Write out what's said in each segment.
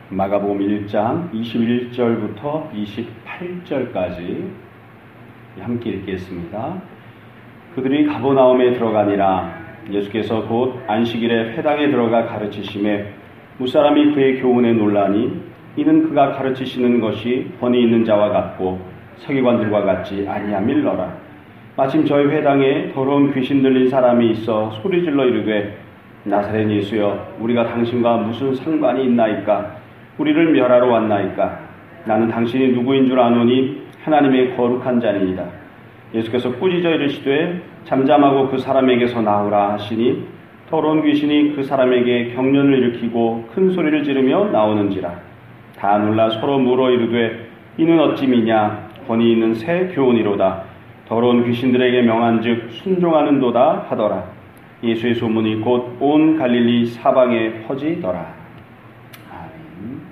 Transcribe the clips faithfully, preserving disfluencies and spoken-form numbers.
마가복음 일 장 이십일 절부터 이십팔 절까지 함께 읽겠습니다. 그들이 가버나움에 들어가니라. 예수께서 곧 안식일에 회당에 들어가 가르치심에 무사람이 그의 교훈에 놀라니 이는 그가 가르치시는 것이 권위 있는 자와 같고 서기관들과 같지 아니함일러라. 마침 저희 회당에 더러운 귀신 들린 사람이 있어 소리질러 이르되 나사렛 예수여 우리가 당신과 무슨 상관이 있나이까? 우리를 멸하러 왔나이까? 나는 당신이 누구인 줄 아노니 하나님의 거룩한 자니이다. 예수께서 꾸짖어 이르시되 잠잠하고 그 사람에게서 나오라 하시니 더러운 귀신이 그 사람에게 경련을 일으키고 큰 소리를 지르며 나오는지라. 다 놀라 서로 물어 이르되 이는 어찌 미냐? 권위 있는 새 교훈이로다. 더러운 귀신들에게 명한즉 순종하는도다 하더라. 예수의 소문이 곧 온 갈릴리 사방에 퍼지더라. 아멘.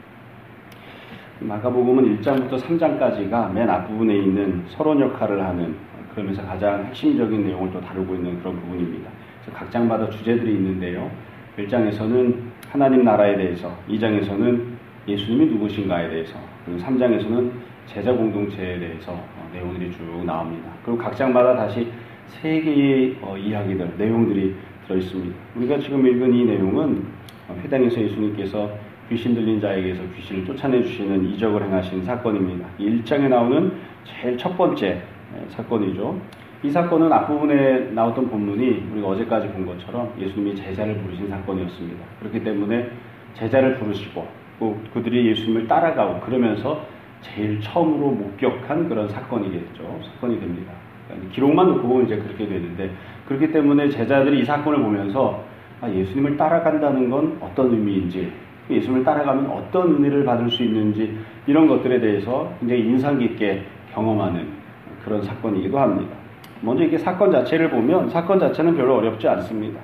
마가복음은 일 장부터 삼 장까지가 맨 앞부분에 있는 서론 역할을 하는, 그러면서 가장 핵심적인 내용을 또 다루고 있는 그런 부분입니다. 그래서 각 장마다 주제들이 있는데요. 일 장에서는 하나님 나라에 대해서, 이 장에서는 예수님이 누구신가에 대해서, 그리고 삼 장에서는 제자 공동체에 대해서 내용들이 쭉 나옵니다. 그리고 각 장마다 다시 세 개의 어, 이야기들, 내용들이 들어있습니다. 우리가 지금 읽은 이 내용은 회당에서 예수님께서 귀신 들린 자에게서 귀신을 쫓아내 주시는 이적을 행하신 사건입니다. 일 장에 나오는 제일 첫 번째 사건이죠. 이 사건은 앞부분에 나왔던 본문이 우리가 어제까지 본 것처럼 예수님이 제자를 부르신 사건이었습니다. 그렇기 때문에 제자를 부르시고 또 그들이 예수님을 따라가고 그러면서 제일 처음으로 목격한 그런 사건이겠죠. 사건이 됩니다. 기록만 놓고 보면 이제 그렇게 되는데, 그렇기 때문에 제자들이 이 사건을 보면서 아, 예수님을 따라간다는 건 어떤 의미인지, 예수님을 따라가면 어떤 은혜를 받을 수 있는지, 이런 것들에 대해서 굉장히 인상 깊게 경험하는 그런 사건이기도 합니다. 먼저 이게 사건 자체를 보면 사건 자체는 별로 어렵지 않습니다.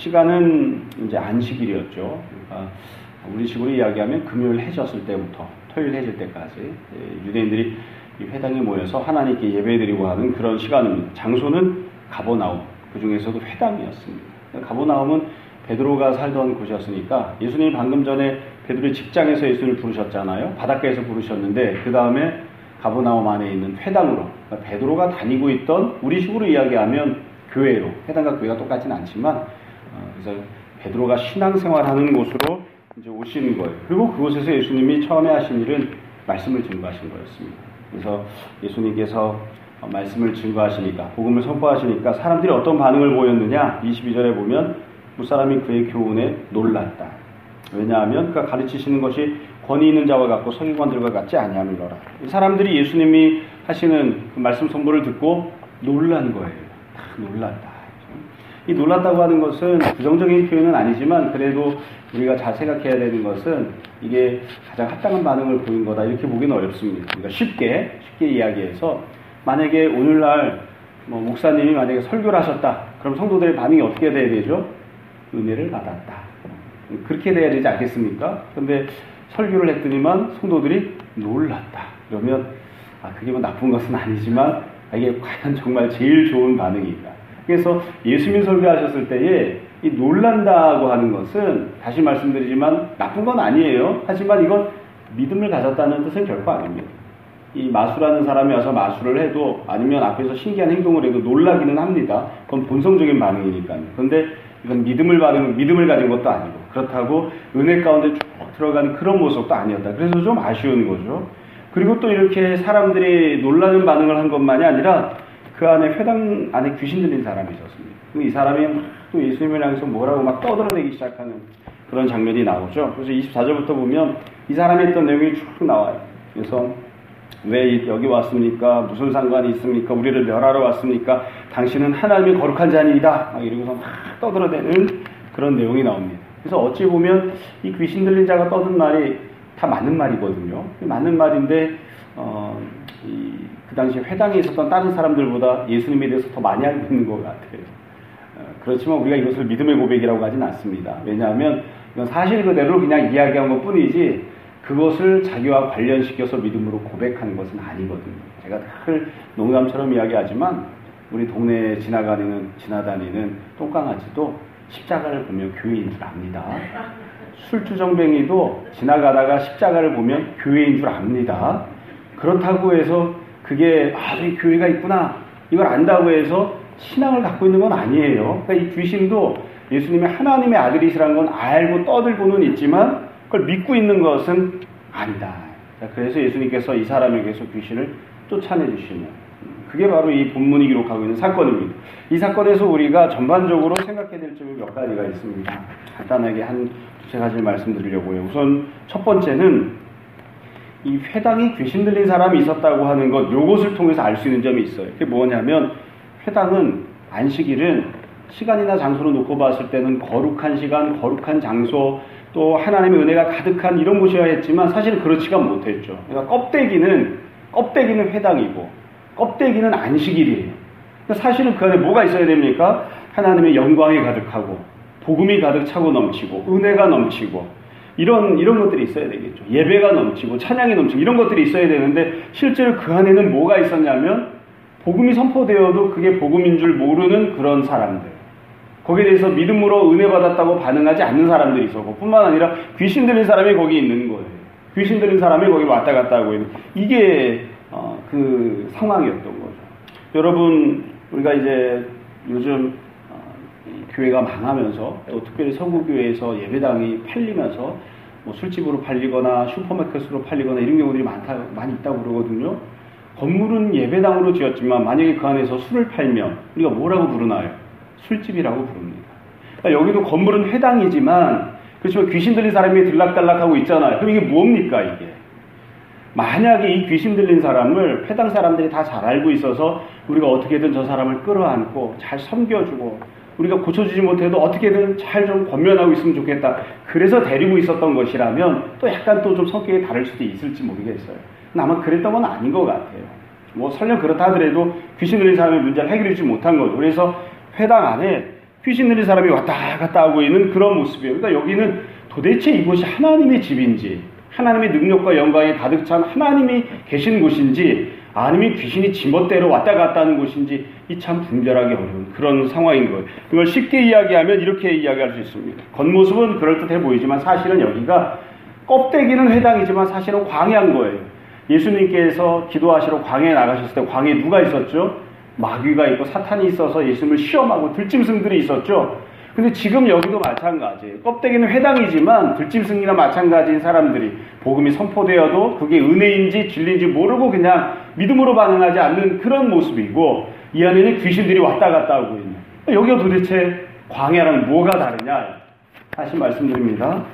시간은 이제 안식일이었죠. 그러니까 우리식으로 이야기하면 금요일 해졌을 때부터 토요일 해질 때까지 유대인들이 이 회당에 모여서 하나님께 예배드리고 하는 그런 시간입니다. 장소는 가버나움, 그 중에서도 회당이었습니다. 가버나움은 베드로가 살던 곳이었으니까 예수님이 방금 전에 베드로의 직장에서 예수님을 부르셨잖아요. 바닷가에서 부르셨는데 그 다음에 가버나움 안에 있는 회당으로, 그러니까 베드로가 다니고 있던, 우리식으로 이야기하면 교회로, 회당과 교회가 똑같지는 않지만 어, 그래서 베드로가 신앙생활하는 곳으로 이제 오시는 거예요. 그리고 그곳에서 예수님이 처음에 하신 일은 말씀을 증거하신 거였습니다. 그래서 예수님께서 말씀을 증거하시니까, 복음을 선포하시니까 사람들이 어떤 반응을 보였느냐? 이십이 절에 보면 무사람이 그의 교훈에 놀랐다. 왜냐하면 그가 가르치시는 것이 권위 있는 자와 같고 서기관들과 같지 아니함이로라. 사람들이 예수님이 하시는 그 말씀 선포를 듣고 놀란 거예요. 다 놀랐다. 이 놀랐다고 하는 것은 부정적인 표현은 아니지만 그래도 우리가 잘 생각해야 되는 것은 이게 가장 합당한 반응을 보인 거다, 이렇게 보기는 어렵습니다. 그러니까 쉽게 쉽게 이야기해서 만약에 오늘날 뭐 목사님이 만약에 설교를 하셨다, 그럼 성도들의 반응이 어떻게 돼야 되죠? 은혜를 받았다, 그렇게 돼야 되지 않겠습니까? 근데 설교를 했더니만 성도들이 놀랐다, 그러면 아 그게 뭐 나쁜 것은 아니지만 이게 과연 정말 제일 좋은 반응이다. 그래서 예수님 설교하셨을 때에 이 놀란다고 하는 것은 다시 말씀드리지만 나쁜 건 아니에요. 하지만 이건 믿음을 가졌다는 뜻은 결코 아닙니다. 이 마술하는 사람이 와서 마술을 해도, 아니면 앞에서 신기한 행동을 해도 놀라기는 합니다. 그건 본성적인 반응이니까요. 그런데 이건 믿음을 받은, 믿음을 가진 것도 아니고, 그렇다고 은혜 가운데 쭉 들어가는 그런 모습도 아니었다. 그래서 좀 아쉬운 거죠. 그리고 또 이렇게 사람들이 놀라는 반응을 한 것만이 아니라 그 안에 회당 안에 귀신 들린 사람이 있었습니다. 이 사람이 또 예수님을 향해서 뭐라고 막 떠들어대기 시작하는 그런 장면이 나오죠. 그래서 이십사 절부터 보면 이 사람이 했던 내용이 쭉 나와요. 그래서 왜 여기 왔습니까? 무슨 상관이 있습니까? 우리를 멸하러 왔습니까? 당신은 하나님의 거룩한 자니이다. 막 이러고서 막 떠들어대는 그런 내용이 나옵니다. 그래서 어찌 보면 이 귀신 들린 자가 떠든 말이 다 맞는 말이거든요. 맞는 말인데 어, 이, 그 당시 회당에 있었던 다른 사람들보다 예수님에 대해서 더 많이 알고 있는 것 같아요. 어, 그렇지만 우리가 이것을 믿음의 고백이라고 하진 않습니다. 왜냐하면 이건 사실 그대로 그냥 이야기한 것 뿐이지 그것을 자기와 관련시켜서 믿음으로 고백하는 것은 아니거든요. 제가 늘 농담처럼 이야기하지만 우리 동네에 지나가는, 지나다니는 똥강아지도 십자가를 보면 교회인 줄 압니다. 술주정뱅이도 지나가다가 십자가를 보면 교회인 줄 압니다. 그렇다고 해서 그게 아, 저기 교회가 있구나 이걸 안다고 해서 신앙을 갖고 있는 건 아니에요. 그러니까 이 귀신도 예수님이 하나님의 아들이시라는 건 알고 떠들고는 있지만 그걸 믿고 있는 것은 아니다. 그래서 예수님께서 이 사람에게서 귀신을 쫓아내주시는, 그게 바로 이 본문이 기록하고 있는 사건입니다. 이 사건에서 우리가 전반적으로 생각해야 될 점이 몇 가지가 있습니다. 간단하게 한 두세 가지를 말씀드리려고요. 우선 첫 번째는 이 회당이 귀신 들린 사람이 있었다고 하는 것, 요것을 통해서 알 수 있는 점이 있어요. 그게 뭐냐면 회당은 안식일은 시간이나 장소로 놓고 봤을 때는 거룩한 시간, 거룩한 장소, 또 하나님의 은혜가 가득한 이런 곳이어야 했지만 사실은 그렇지가 못했죠. 그러니까 껍데기는 껍데기는 회당이고 껍데기는 안식일이에요. 그러니까 사실은 그 안에 뭐가 있어야 됩니까? 하나님의 영광이 가득하고 복음이 가득 차고 넘치고 은혜가 넘치고 이런 이런 것들이 있어야 되겠죠. 예배가 넘치고 찬양이 넘치고 이런 것들이 있어야 되는데 실제로 그 안에는 뭐가 있었냐면 복음이 선포되어도 그게 복음인 줄 모르는 그런 사람들, 거기에 대해서 믿음으로 은혜 받았다고 반응하지 않는 사람들이 있었고, 뿐만 아니라 귀신 들린 사람이 거기 있는 거예요. 귀신 들린 사람이 거기 왔다 갔다 하고 있는, 이게 어, 그 상황이었던 거죠. 여러분, 우리가 이제 요즘 어, 교회가 망하면서, 또 특별히 서구교회에서 예배당이 팔리면서 뭐 술집으로 팔리거나 슈퍼마켓으로 팔리거나 이런 경우들이 많다, 많이 있다고 그러거든요. 건물은 예배당으로 지었지만 만약에 그 안에서 술을 팔면 우리가 뭐라고 부르나요? 술집이라고 부릅니다. 그러니까 여기도 건물은 회당이지만 그렇지만 귀신 들린 사람이 들락달락하고 있잖아요. 그럼 이게 뭡니까 이게? 만약에 이 귀신 들린 사람을 회당 사람들이 다 잘 알고 있어서 우리가 어떻게든 저 사람을 끌어안고 잘 섬겨주고 우리가 고쳐주지 못해도 어떻게든 잘 좀 권면하고 있으면 좋겠다, 그래서 데리고 있었던 것이라면 또 약간 또 좀 성격이 다를 수도 있을지 모르겠어요. 아마 그랬던 건 아닌 것 같아요. 뭐 설령 그렇다 하더라도 귀신 들린 사람의 문제를 해결하지 못한 거죠. 그래서 회당 안에 귀신 들린 사람이 왔다 갔다 하고 있는 그런 모습이에요. 그러니까 여기는 도대체 이곳이 하나님의 집인지, 하나님의 능력과 영광이 가득 찬 하나님이 계신 곳인지, 아니면 귀신이 지멋대로 왔다 갔다 하는 곳인지, 이 참 분별하기 어려운 그런 상황인 거예요. 이걸 쉽게 이야기하면 이렇게 이야기할 수 있습니다. 겉모습은 그럴듯해 보이지만 사실은 여기가 껍데기는 회당이지만 사실은 광야인 거예요. 예수님께서 기도하시러 광야에 나가셨을 때 광야에 누가 있었죠? 마귀가 있고 사탄이 있어서 예수님을 시험하고 들짐승들이 있었죠. 근데 지금 여기도 마찬가지예요. 껍데기는 회당이지만 들짐승이나 마찬가지인 사람들이 복음이 선포되어도 그게 은혜인지 진리인지 모르고 그냥 믿음으로 반응하지 않는 그런 모습이고, 이 안에는 귀신들이 왔다 갔다 하고 있는, 여기가 도대체 광야랑 뭐가 다르냐? 다시 말씀드립니다.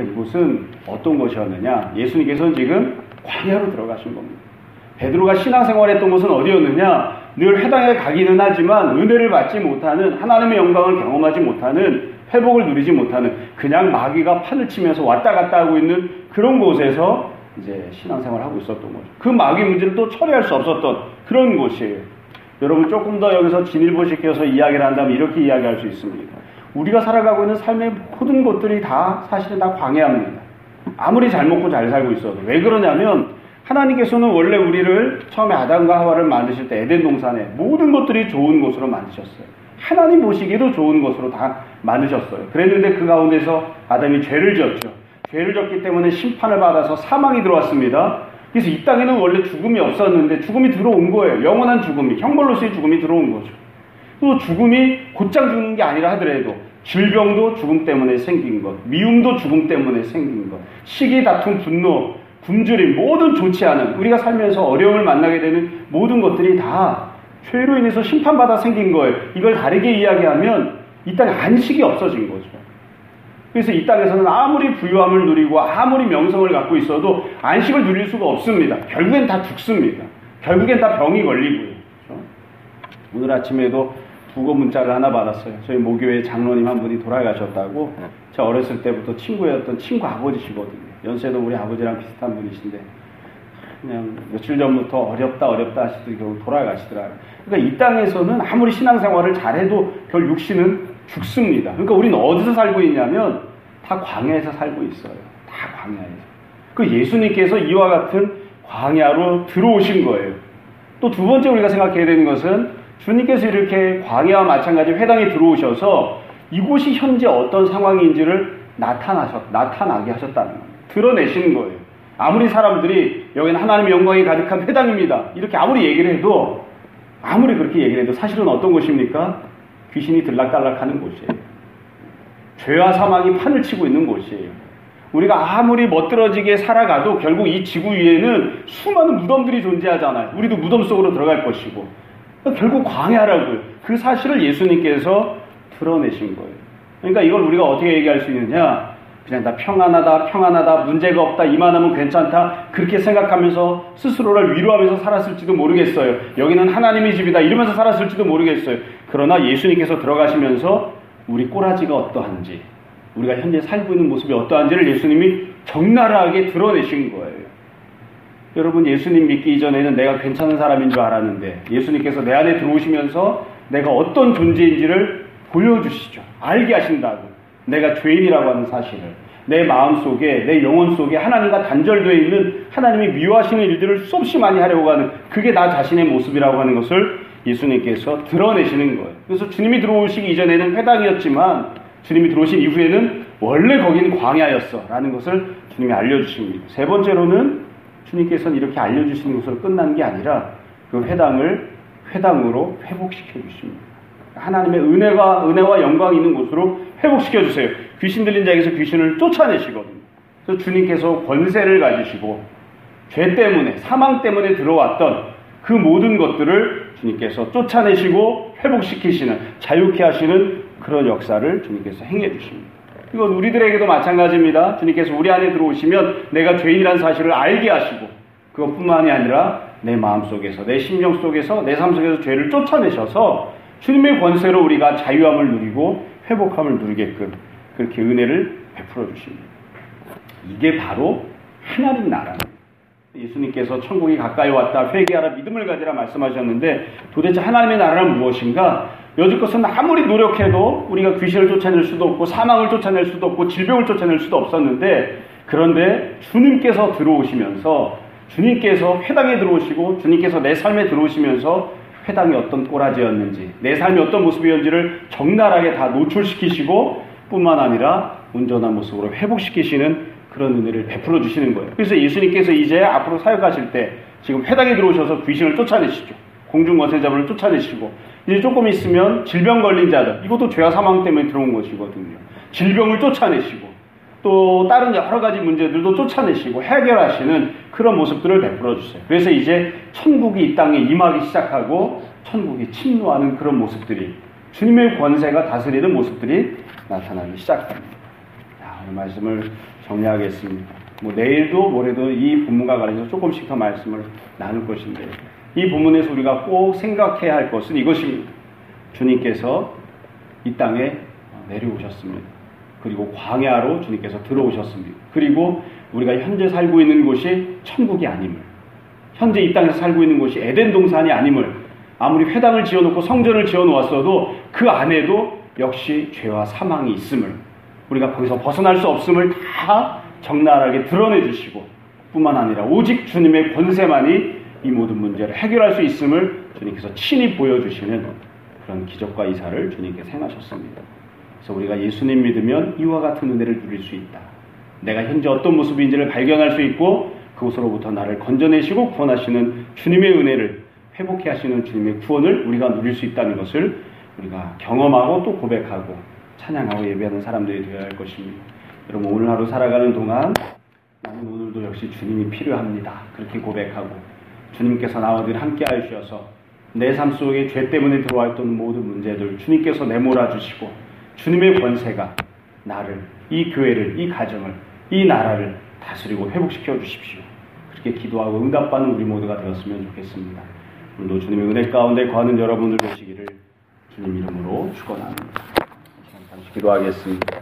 이곳은 어떤 곳이었느냐? 예수님께서는 지금 광야로 들어가신 겁니다. 베드로가 신앙생활했던 곳은 어디였느냐? 늘 회당에 가기는 하지만 은혜를 받지 못하는, 하나님의 영광을 경험하지 못하는, 회복을 누리지 못하는, 그냥 마귀가 판을 치면서 왔다 갔다 하고 있는 그런 곳에서 이제 신앙생활을 하고 있었던 거죠. 그 마귀 문제를 또 처리할 수 없었던 그런 곳이에요. 여러분, 조금 더 여기서 진일보시켜서 이야기를 한다면 이렇게 이야기할 수 있습니다. 우리가 살아가고 있는 삶의 모든 것들이 다 사실은 다 광야입니다. 아무리 잘 먹고 잘 살고 있어도. 왜 그러냐면 하나님께서는 원래 우리를 처음에 아담과 하와를 만드실 때 에덴 동산에 모든 것들이 좋은 곳으로 만드셨어요. 하나님 보시기에도 좋은 곳으로 다 만드셨어요. 그랬는데 그 가운데서 아담이 죄를 지었죠. 죄를 졌기 때문에 심판을 받아서 사망이 들어왔습니다. 그래서 이 땅에는 원래 죽음이 없었는데 죽음이 들어온 거예요. 영원한 죽음이, 형벌로서의 죽음이 들어온 거죠. 또 죽음이 곧장 죽는 게 아니라 하더라도 질병도 죽음 때문에 생긴 것, 미움도 죽음 때문에 생긴 것, 시기, 다툼, 분노, 굶주림, 모든 좋지 않은, 우리가 살면서 어려움을 만나게 되는 모든 것들이 다 죄로 인해서 심판받아 생긴 거예요. 이걸 다르게 이야기하면 이 땅에 안식이 없어진 거죠. 그래서 이 땅에서는 아무리 부유함을 누리고 아무리 명성을 갖고 있어도 안식을 누릴 수가 없습니다. 결국엔 다 죽습니다. 결국엔 다 병이 걸리고요. 그렇죠? 오늘 아침에도 부고 문자를 하나 받았어요. 저희 모교회 장로님 한 분이 돌아가셨다고. 제가 어렸을 때부터 친구였던 친구 아버지시거든요. 연세도 우리 아버지랑 비슷한 분이신데 그냥 며칠 전부터 어렵다 어렵다 하시더니 결국 돌아가시더라고요. 그러니까 이 땅에서는 아무리 신앙생활을 잘해도 결국 육신은 죽습니다. 그러니까 우리는 어디서 살고 있냐면 다 광야에서 살고 있어요. 다 광야에서. 그 예수님께서 이와 같은 광야로 들어오신 거예요. 또 두 번째 우리가 생각해야 되는 것은 주님께서 이렇게 광야와 마찬가지 회당에 들어오셔서 이곳이 현재 어떤 상황인지를 나타나셨, 나타나게 하셨다는 거예요. 드러내시는 거예요. 아무리 사람들이 여기는 하나님의 영광이 가득한 회당입니다, 이렇게 아무리 얘기를 해도, 아무리 그렇게 얘기를 해도 사실은 어떤 곳입니까? 귀신이 들락달락하는 곳이에요. 죄와 사망이 판을 치고 있는 곳이에요. 우리가 아무리 멋들어지게 살아가도 결국 이 지구 위에는 수많은 무덤들이 존재하잖아요. 우리도 무덤 속으로 들어갈 것이고, 결국 광야라고요. 그 사실을 예수님께서 드러내신 거예요. 그러니까 이걸 우리가 어떻게 얘기할 수 있느냐? 그냥 다 평안하다, 평안하다, 문제가 없다, 이만하면 괜찮다, 그렇게 생각하면서 스스로를 위로하면서 살았을지도 모르겠어요. 여기는 하나님의 집이다, 이러면서 살았을지도 모르겠어요. 그러나 예수님께서 들어가시면서 우리 꼬라지가 어떠한지, 우리가 현재 살고 있는 모습이 어떠한지를 예수님이 적나라하게 드러내신 거예요. 여러분, 예수님 믿기 이전에는 내가 괜찮은 사람인 줄 알았는데 예수님께서 내 안에 들어오시면서 내가 어떤 존재인지를 보여주시죠. 알게 하신다고. 내가 죄인이라고 하는 사실을, 내 마음속에, 내 영혼 속에 하나님과 단절되어 있는 하나님이 미워하시는 일들을 수없이 많이 하려고 하는, 그게 나 자신의 모습이라고 하는 것을 예수님께서 드러내시는 거예요. 그래서 주님이 들어오시기 이전에는 회당이었지만 주님이 들어오신 이후에는 원래 거기는 광야였어 라는 것을 주님이 알려주십니다. 세 번째로는 주님께서는 이렇게 알려주시는 것으로 끝난 게 아니라 그 회당을 회당으로 회복시켜 주십니다. 하나님의 은혜가, 은혜와 영광이 있는 곳으로 회복시켜 주세요. 귀신 들린 자에게서 귀신을 쫓아내시거든요. 그래서 주님께서 권세를 가지시고 죄 때문에, 사망 때문에 들어왔던 그 모든 것들을 주님께서 쫓아내시고 회복시키시는, 자유케 하시는 그런 역사를 주님께서 행해 주십니다. 이건 우리들에게도 마찬가지입니다. 주님께서 우리 안에 들어오시면 내가 죄인이라는 사실을 알게 하시고, 그것뿐만이 아니라 내 마음속에서, 내 심령 속에서, 내 삶 속에서 죄를 쫓아내셔서 주님의 권세로 우리가 자유함을 누리고 회복함을 누리게끔 그렇게 은혜를 베풀어 주십니다. 이게 바로 하나님 나라입니다. 예수님께서 천국이 가까이 왔다, 회개하라, 믿음을 가지라 말씀하셨는데, 도대체 하나님의 나라는 무엇인가? 여지껏은 아무리 노력해도 우리가 귀신을 쫓아낼 수도 없고 사망을 쫓아낼 수도 없고 질병을 쫓아낼 수도 없었는데, 그런데 주님께서 들어오시면서, 주님께서 회당에 들어오시고 주님께서 내 삶에 들어오시면서 회당이 어떤 꼬라지였는지, 내 삶이 어떤 모습이었는지를 적나라하게 다 노출시키시고 뿐만 아니라 온전한 모습으로 회복시키시는 그런 은혜를 베풀어 주시는 거예요. 그래서 예수님께서 이제 앞으로 사역하실 때 지금 회당에 들어오셔서 귀신을 쫓아내시죠. 공중권세자들을 쫓아내시고, 이제 조금 있으면 질병 걸린 자들, 이것도 죄와 사망 때문에 들어온 것이거든요. 질병을 쫓아내시고 또 다른 여러 가지 문제들도 쫓아내시고 해결하시는 그런 모습들을 베풀어 주세요. 그래서 이제 천국이 이 땅에 임하기 시작하고 천국이 침노하는 그런 모습들이, 주님의 권세가 다스리는 모습들이 나타나기 시작합니다. 자, 오늘 말씀을 정리하겠습니다. 뭐 내일도 모레도 이 본문과 관련해서 조금씩 더 말씀을 나눌 것인데, 이 본문에서 우리가 꼭 생각해야 할 것은 이것입니다. 주님께서 이 땅에 내려오셨습니다. 그리고 광야로 주님께서 들어오셨습니다. 그리고 우리가 현재 살고 있는 곳이 천국이 아님을, 현재 이 땅에서 살고 있는 곳이 에덴 동산이 아님을, 아무리 회당을 지어놓고 성전을 지어놓았어도 그 안에도 역시 죄와 사망이 있음을, 우리가 거기서 벗어날 수 없음을 다 적나라하게 드러내 주시고, 뿐만 아니라 오직 주님의 권세만이 이 모든 문제를 해결할 수 있음을 주님께서 친히 보여주시는 그런 기적과 이사를 주님께서 행하셨습니다. 그래서 우리가 예수님 믿으면 이와 같은 은혜를 누릴 수 있다. 내가 현재 어떤 모습인지를 발견할 수 있고, 그곳으로부터 나를 건져내시고 구원하시는 주님의 은혜를, 회복해 하시는 주님의 구원을 우리가 누릴 수 있다는 것을 우리가 경험하고 또 고백하고 찬양하고 예배하는 사람들이 되어야 할 것입니다. 여러분, 오늘 하루 살아가는 동안 나는 오늘도 역시 주님이 필요합니다. 그렇게 고백하고, 주님께서 나와 늘 함께 하셔서 내 삶 속에 죄 때문에 들어왔던 모든 문제들 주님께서 내몰아 주시고, 주님의 권세가 나를, 이 교회를, 이 가정을, 이 나라를 다스리고 회복시켜 주십시오. 그렇게 기도하고 응답받는 우리 모두가 되었으면 좋겠습니다. 오늘도 주님의 은혜 가운데 거하는 여러분들 되시기를 주님 이름으로 축원합니다. 잠시 기도하겠습니다.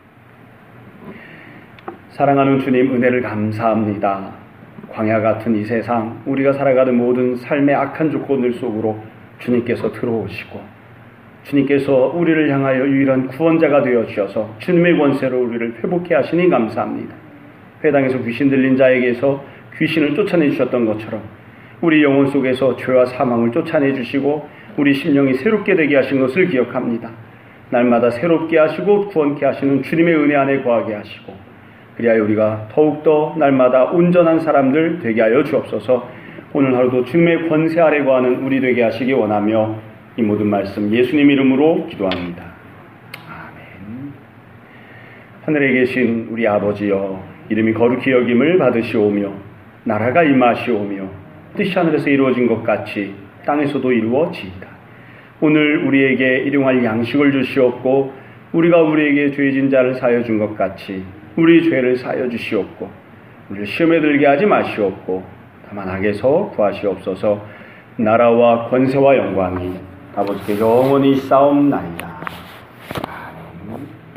사랑하는 주님, 은혜를 감사합니다. 광야 같은 이 세상, 우리가 살아가는 모든 삶의 악한 조건들 속으로 주님께서 들어오시고, 주님께서 우리를 향하여 유일한 구원자가 되어 주셔서 주님의 권세로 우리를 회복해 하시니 감사합니다. 회당에서 귀신 들린 자에게서 귀신을 쫓아내 주셨던 것처럼 우리 영혼 속에서 죄와 사망을 쫓아내 주시고 우리 심령이 새롭게 되게 하신 것을 기억합니다. 날마다 새롭게 하시고 구원케 하시는 주님의 은혜 안에 거하게 하시고 그리하여 우리가 더욱더 날마다 온전한 사람들 되게 하여 주옵소서. 오늘 하루도 주님의 권세 아래 거하는 우리 되게 하시기 원하며 이 모든 말씀 예수님 이름으로 기도합니다. 아멘. 하늘에 계신 우리 아버지여, 이름이 거룩히 여김을 받으시오며 나라가 임하시오며 뜻이 하늘에서 이루어진 것 같이 땅에서도 이루어지이다. 오늘 우리에게 일용할 양식을 주시옵고 우리가 우리에게 죄진 자를 사하여 준 것 같이 우리 죄를 사하여 주시옵고 우리를 시험에 들게 하지 마시옵고 다만 악에서 구하시옵소서. 나라와 권세와 영광이 아버지께 영원히 싸움나이다.